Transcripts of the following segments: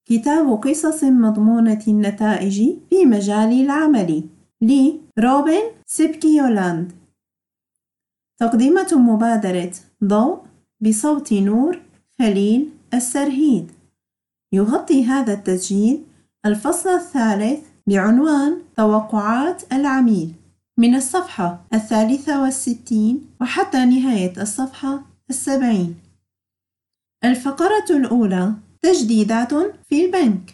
كتاب قصص مضمونة النتائج في مجال العمل لروبن سيبكيولاند. تقديمة مبادرة ضوء بصوت نور خليل السرهيد. يغطي هذا التسجيل الفصل الثالث بعنوان توقعات العميل من الصفحة 63 وحتى نهاية الصفحة 70. الفقرة الأولى: تجديدات في البنك.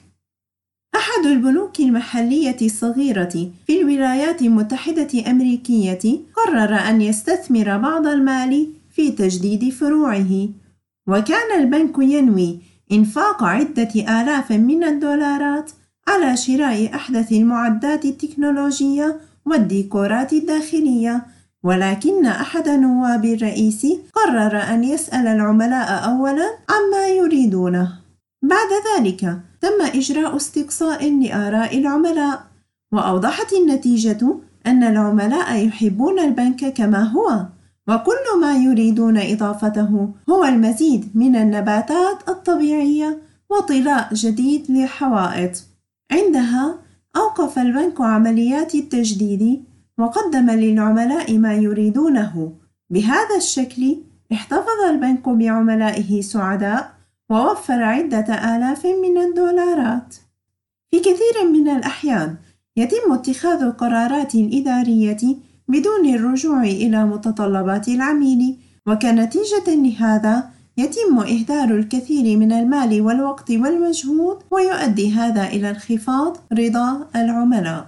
أحد البنوك المحلية الصغيرة في الولايات المتحدة الأمريكية قرر أن يستثمر بعض المال في تجديد فروعه، وكان البنك ينوي إنفاق عدة آلاف من الدولارات على شراء أحدث المعدات التكنولوجية والديكورات الداخلية، ولكن أحد نواب الرئيس قرر أن يسأل العملاء أولاً عما يريدونه. بعد ذلك تم إجراء استقصاء لآراء العملاء، وأوضحت النتيجة أن العملاء يحبون البنك كما هو، وكل ما يريدون إضافته هو المزيد من النباتات الطبيعية وطلاء جديد للحوائط. عندها أوقف البنك عمليات التجديد وقدم للعملاء ما يريدونه. بهذا الشكل احتفظ البنك بعملائه سعداء ووفر عدة آلاف من الدولارات. في كثير من الأحيان يتم اتخاذ القرارات الإدارية بدون الرجوع إلى متطلبات العميل، وكنتيجة لهذا يتم إهدار الكثير من المال والوقت والمجهود، ويؤدي هذا إلى انخفاض رضا العملاء.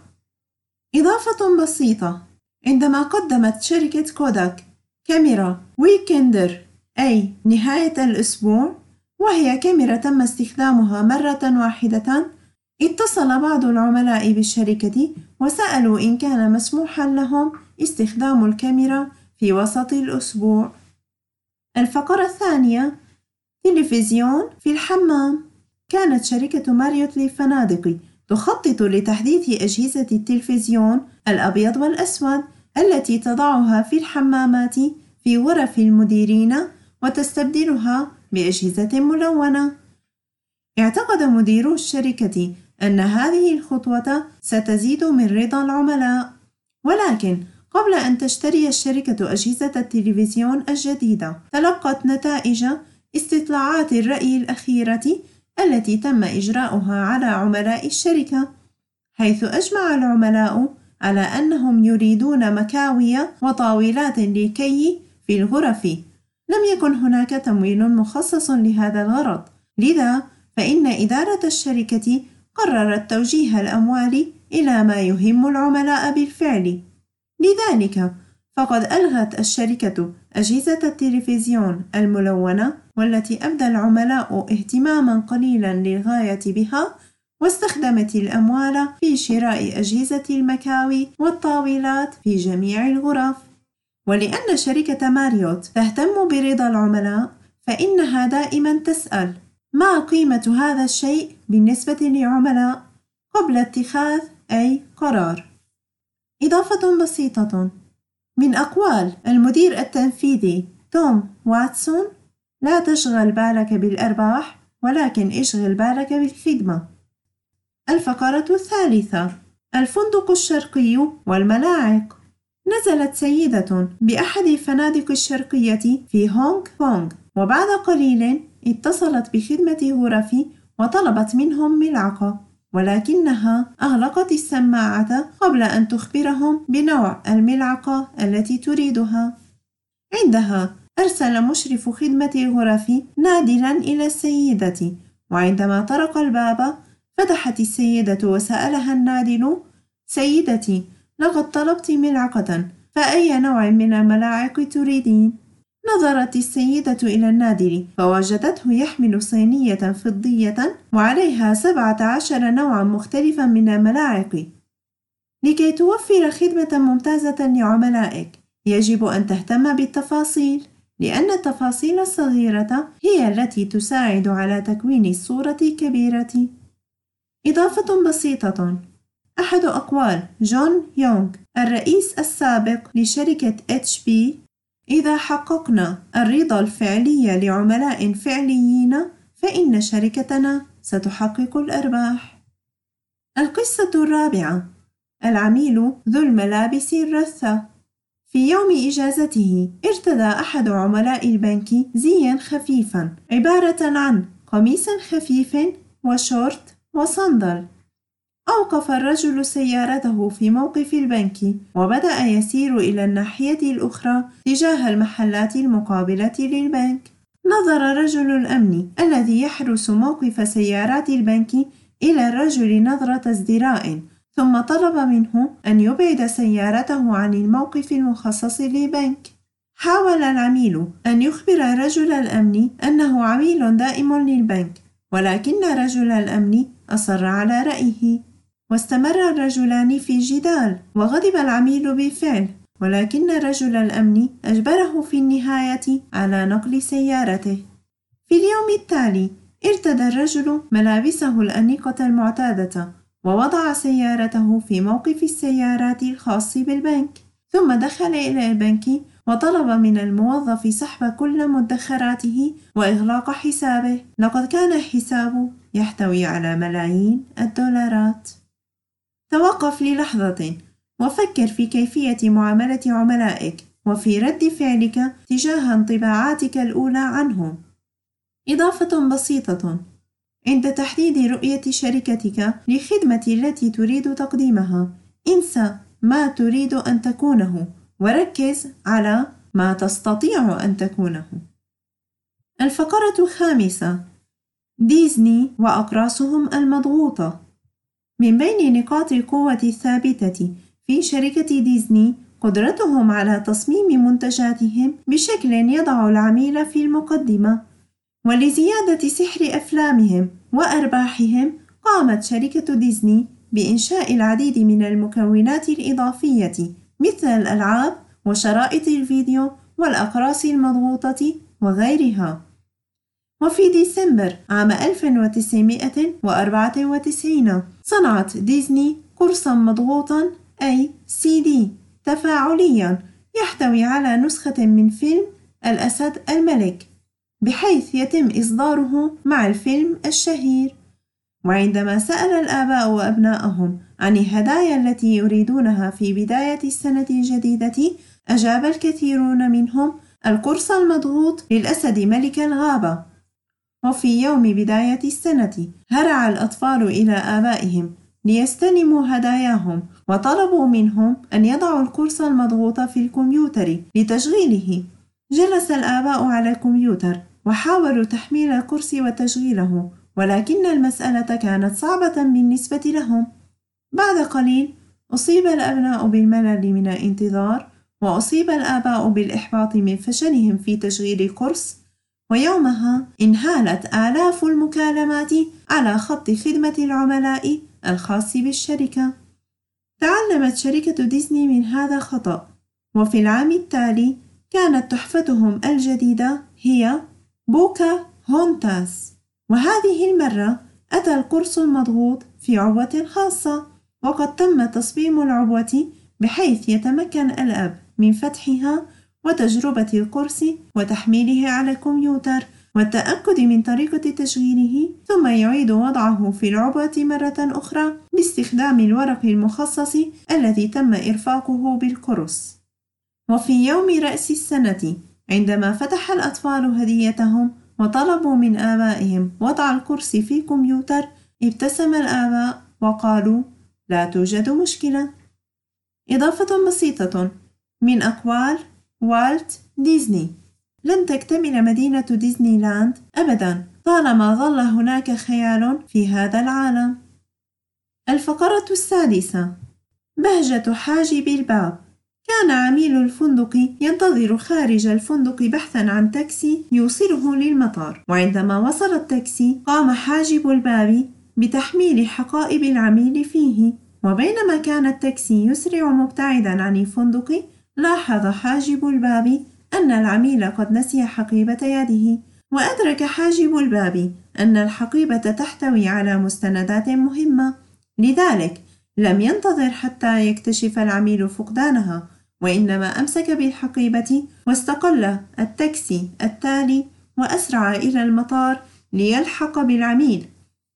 إضافة بسيطة: عندما قدمت شركة كوداك كاميرا ويكندر أي نهاية الأسبوع، وهي كاميرا تم استخدامها مرة واحدة، اتصل بعض العملاء بالشركة وسألوا إن كان مسموحا لهم استخدام الكاميرا في وسط الأسبوع. الفقرة الثانية: تلفزيون في الحمام. كانت شركة ماريوت للفنادق تخطط لتحديث أجهزة التلفزيون الأبيض والأسود التي تضعها في الحمامات في غرف المديرين وتستبدلها بأجهزة ملونة. اعتقد مديرو الشركة أن هذه الخطوة ستزيد من رضا العملاء، ولكن قبل أن تشتري الشركة أجهزة التلفزيون الجديدة، تلقت نتائج استطلاعات الرأي الأخيرة التي تم إجراؤها على عملاء الشركة، حيث أجمع العملاء على أنهم يريدون مكاوي وطاولات للكي في الغرف. لم يكن هناك تمويل مخصص لهذا الغرض، لذا فإن إدارة الشركة قررت توجيه الأموال إلى ما يهم العملاء بالفعل. لذلك فقد ألغت الشركة أجهزة التلفزيون الملونة والتي أبدى العملاء اهتماماً قليلاً للغاية بها، واستخدمت الأموال في شراء أجهزة المكاوي والطاولات في جميع الغرف. ولأن شركة ماريوت تهتم برضا العملاء، فإنها دائماً تسأل: ما قيمة هذا الشيء بالنسبة للعملاء قبل اتخاذ أي قرار. إضافة بسيطة من أقوال المدير التنفيذي توم واتسون: لا تشغل بالك بالأرباح، ولكن اشغل بالك بالخدمة. الفقرة الثالثة: الفندق الشرقي والملاعق. نزلت سيدة بأحد الفنادق الشرقية في هونغ كونغ، وبعد قليل اتصلت بخدمة غرف وطلبت منهم ملعقة، ولكنها أغلقت السماعة قبل أن تخبرهم بنوع الملعقة التي تريدها. عندها أرسل مشرف خدمة الغرف نادلاً إلى السيدة، وعندما طرق الباب فتحت السيدة وسألها النادل: سيدتي، لقد طلبت ملعقة، فأي نوع من الملاعق تريدين؟ نظرت السيدة إلى النادل فوجدته يحمل صينية فضية وعليها 17 نوعا مختلفا من الملاعق. لكي توفر خدمة ممتازة لعملائك يجب أن تهتم بالتفاصيل، لأن التفاصيل الصغيرة هي التي تساعد على تكوين الصورة الكبيرة. إضافة بسيطة: أحد أقوال جون يونغ الرئيس السابق لشركة HP: إذا حققنا الرضا الفعلي لعملاء فعليين فإن شركتنا ستحقق الأرباح. القصة الرابعة: العميل ذو الملابس الرثة. في يوم إجازته ارتدى أحد عملاء البنك زياً خفيفاً عبارة عن قميص خفيف وشورت وصندل. أوقف الرجل سيارته في موقف البنك وبدأ يسير إلى الناحية الأخرى تجاه المحلات المقابلة للبنك. نظر رجل الأمن الذي يحرس موقف سيارات البنك إلى الرجل نظرة ازدراء، ثم طلب منه أن يبعد سيارته عن الموقف المخصص للبنك. حاول العميل أن يخبر رجل الأمن أنه عميل دائم للبنك، ولكن رجل الأمن أصر على رأيه، واستمر الرجلان في الجدال، وغضب العميل بالفعل، ولكن رجل الأمن أجبره في النهاية على نقل سيارته. في اليوم التالي ارتدى الرجل ملابسه الأنيقة المعتادة ووضع سيارته في موقف السيارات الخاص بالبنك، ثم دخل إلى البنك وطلب من الموظف سحب كل مدخراته وإغلاق حسابه. لقد كان حسابه يحتوي على ملايين الدولارات. توقف للحظة وفكر في كيفية معاملة عملائك وفي رد فعلك تجاه انطباعاتك الأولى عنهم. إضافة بسيطة: عند تحديد رؤية شركتك للخدمة التي تريد تقديمها، انسى ما تريد أن تكونه وركز على ما تستطيع أن تكونه. الفقرة الخامسة: ديزني وأقراصهم المضغوطة. من بين نقاط القوة الثابتة في شركة ديزني قدرتهم على تصميم منتجاتهم بشكل يضع العميل في المقدمة، ولزيادة سحر أفلامهم وأرباحهم قامت شركة ديزني بإنشاء العديد من المكونات الإضافية مثل الألعاب وشرائط الفيديو والأقراص المضغوطة وغيرها. وفي ديسمبر عام 1994 صنعت ديزني قرصا مضغوطا أي CD تفاعليا يحتوي على نسخة من فيلم الأسد الملك، بحيث يتم إصداره مع الفيلم الشهير. وعندما سأل الآباء أبنائهم عن الهدايا التي يريدونها في بداية السنة الجديدة، أجاب الكثيرون منهم القرص المضغوط للأسد ملك الغابة. وفي يوم بداية السنة هرع الأطفال إلى آبائهم ليستلموا هداياهم، وطلبوا منهم أن يضعوا القرص المضغوط في الكمبيوتر لتشغيله. جلس الآباء على الكمبيوتر وحاولوا تحميل القرص وتشغيله، ولكن المسألة كانت صعبة بالنسبة لهم. بعد قليل أصيب الأبناء بالملل من الانتظار، وأصيب الآباء بالإحباط من فشلهم في تشغيل القرص، ويومها انهالت آلاف المكالمات على خط خدمة العملاء الخاص بالشركة. تعلمت شركة ديزني من هذا الخطأ، وفي العام التالي كانت تحفتهم الجديدة هي بوكا هونتاس، وهذه المرة أتى القرص المضغوط في عبوة خاصة، وقد تم تصميم العبوة بحيث يتمكن الأب من فتحها وتجربة القرص وتحميله على الكمبيوتر والتأكد من طريقة تشغيله، ثم يعيد وضعه في العبوة مرة أخرى باستخدام الورق المخصص الذي تم إرفاقه بالقرص. وفي يوم رأس السنة عندما فتح الأطفال هديتهم وطلبوا من آبائهم وضع القرص في الكمبيوتر، ابتسم الآباء وقالوا: لا توجد مشكلة. إضافة بسيطة من أقوال والت ديزني: لن تكتمل مدينة ديزني لاند أبدا طالما ظل هناك خيال في هذا العالم. الفقرة السادسة: بهجة حاجب الباب. كان عميل الفندق ينتظر خارج الفندق بحثا عن تاكسي يوصله للمطار، وعندما وصل التاكسي قام حاجب الباب بتحميل حقائب العميل فيه. وبينما كان التاكسي يسرع مبتعدا عن الفندق، لاحظ حاجب الباب أن العميل قد نسي حقيبة يده، وأدرك حاجب الباب أن الحقيبة تحتوي على مستندات مهمة، لذلك لم ينتظر حتى يكتشف العميل فقدانها، وإنما أمسك بالحقيبة واستقل التاكسي التالي وأسرع إلى المطار ليلحق بالعميل.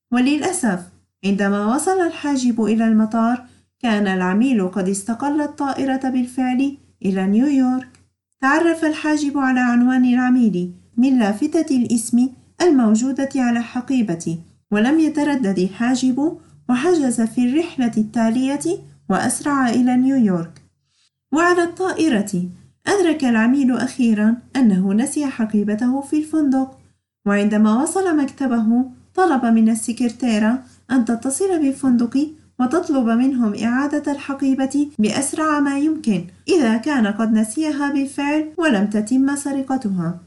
وللأسف عندما وصل الحاجب إلى المطار كان العميل قد استقل الطائرة بالفعل إلى نيويورك. تعرف الحاجب على عنوان العميل من لافتة الاسم الموجودة على حقيبته، ولم يتردد الحاجب وحجز في الرحلة التالية وأسرع إلى نيويورك. وعلى الطائرة أدرك العميل أخيرا أنه نسي حقيبته في الفندق، وعندما وصل مكتبه طلب من السكرتيرة أن تتصل بالفندق وتطلب منهم إعادة الحقيبة بأسرع ما يمكن إذا كان قد نسيها بالفعل ولم تتم سرقتها.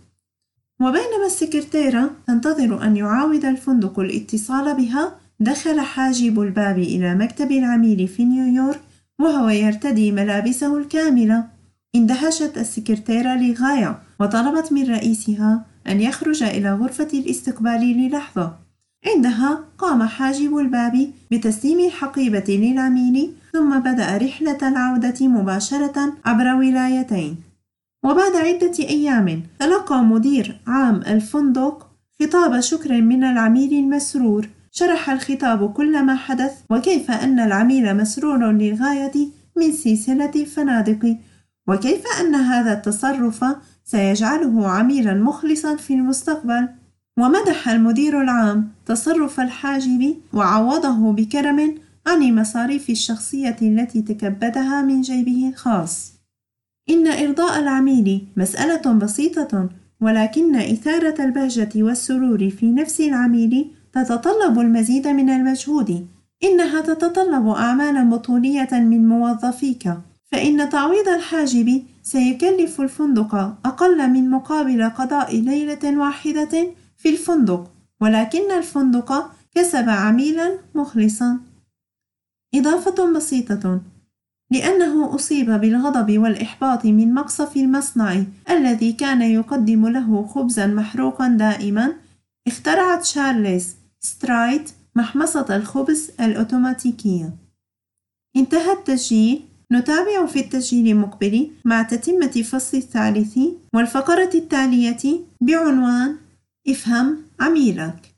وبينما السكرتيرة تنتظر أن يعاود الفندق الاتصال بها، دخل حاجب الباب إلى مكتب العميل في نيويورك وهو يرتدي ملابسه الكاملة. اندهشت السكرتيرة للغاية وطلبت من رئيسها أن يخرج إلى غرفة الاستقبال للحظة. عندها قام حاجب الباب بتسليم الحقيبة للعميل، ثم بدأ رحلة العودة مباشرة عبر ولايتين. وبعد عدة أيام تلقى مدير عام الفندق خطاب شكر من العميل المسرور. شرح الخطاب كل ما حدث وكيف أن العميل مسرور للغاية من سلسلة الفنادق، وكيف أن هذا التصرف سيجعله عميلا مخلصا في المستقبل. ومدح المدير العام تصرف الحاجب وعوضه بكرم عن المصاريف الشخصية التي تكبدها من جيبه الخاص. إن إرضاء العميل مسألة بسيطة، ولكن إثارة البهجة والسرور في نفس العميل تتطلب المزيد من المجهود. إنها تتطلب أعمالا بطولية من موظفيك، فإن تعويض الحاجب سيكلف الفندق أقل من مقابل قضاء ليلة واحدة في الفندق، ولكن الفندق كسب عميلا مخلصا. إضافة بسيطة: لأنه أصيب بالغضب والإحباط من مقصف المصنع الذي كان يقدم له خبزا محروقا دائما، اخترعت شارلز سترايت محمصة الخبز الأوتوماتيكية. انتهى التسجيل. نتابع في التسجيل المقبل مع تتمة الفصل الثالث والفقرة التالية بعنوان افهم عميلك.